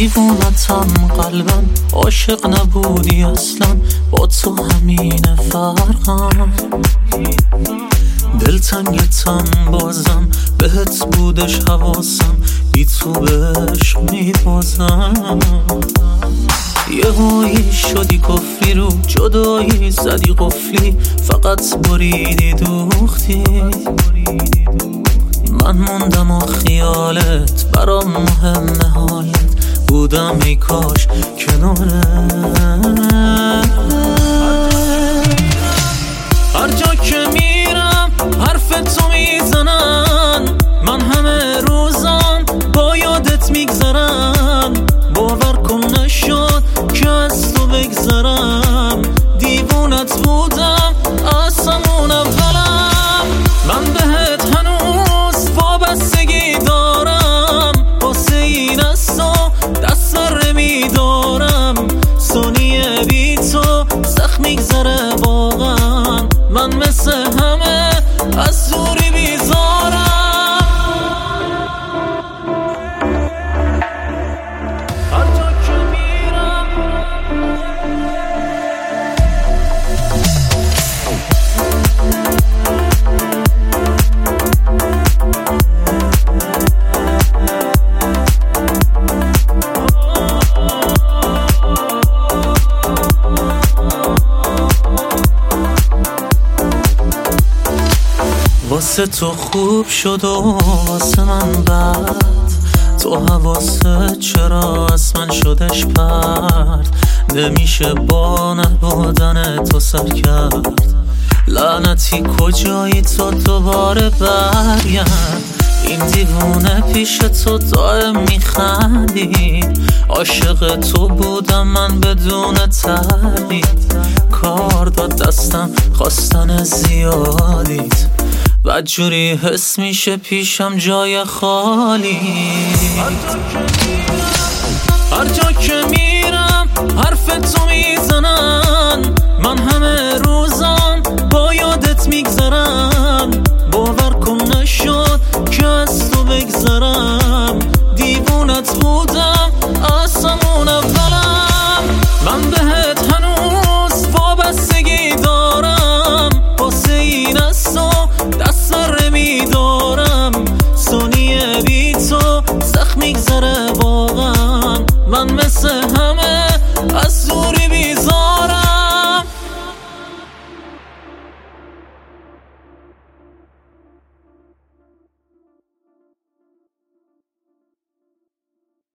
دیوونتم قلبم، عاشق نبودی اصلا، با تو همین فرقم. دلتنگتم بازم، بهت بودش حواسم، بی تو بهش میبازم. یه هایی شدی کفری رو جدایی زدی قفلی، فقط بریدی دوختی. من موندم و خیالت برام مهمه، حالت بودم ای کاش کنارت. هر جا که میرم حرف تو میزنن، من همه روزم با یادت میگذرم. باور کن نشد که از تو بگذرم، دیوونت بودم از همون اولم. من بهت هنوز وابستگی دارم، واسه این از تو دست نمیدارم. ثانیه بی تو سخت میگذره واقعا، من مثل همه از دوری بیزارم. هر جا که میرم واسه تو خوب شد و واسه من بد، تو حواست چرا از من شدش پرد. نمیشه با نبودن تو سر کرد، لعنتی کجایی تو دوباره برگرد. این دیوونه پیش تو دائم میخندید، عاشق تو بودم من بدون تردید. کار داد دستم خواستن زیادیت، بدجوری حس میشه پیشم جای خالی. هر جا که